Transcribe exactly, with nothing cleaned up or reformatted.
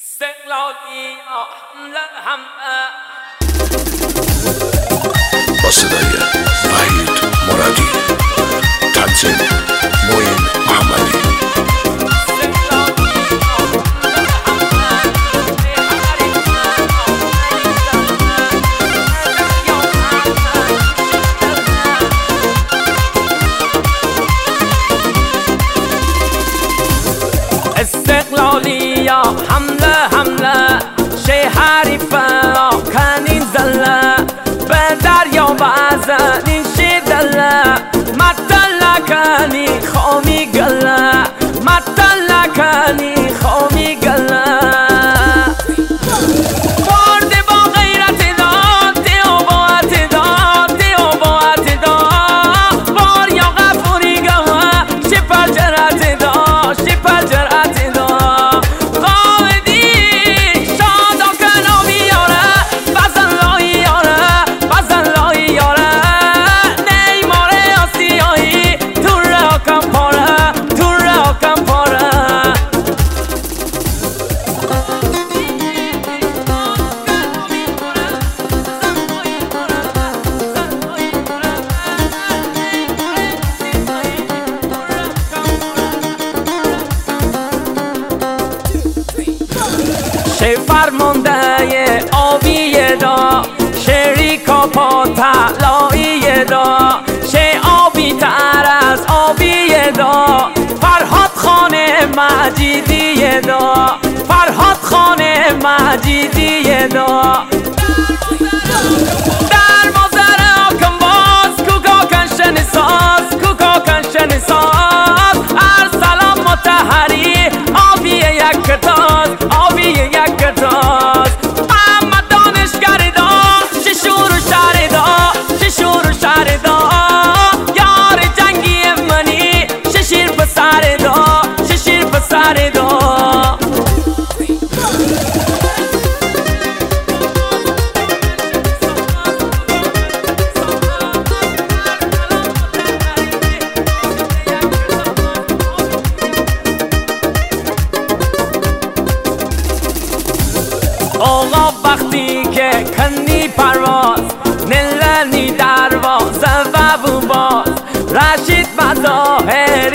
استقلالی حمله حمله با صدای وحید مرادی، تنظیم معین محمدی. استقلالی حمله حمله شه حریفه کنین زله به دریا بزنین شدله مطلع کنی خومی گله مطلع کنی خومی گله برده با غیرت داد دیو با اعتداد دیو با اعتداد بار یا غفوری گوه شپر جرت داد شپر جرت شه فرمانده آبی دا شریکا پا طلایی دا شه آبی تر از آبی دا فرهاد خان مجیدی دا فرهاد خان مجیدی دا در مازر آکن باز کوکا کنشن ساز کوکا کنشن ساز ارسلام متحری آبی یک کتاز آبی یک کتاز اما دانشگر دا ششور و شهر دا ششور و شهر دا یار جنگی منی ششیر پسر دا ششیر پسر دا آقا وقتی که کنی پرواز نلنی درواز و بو باز رشید مظاهری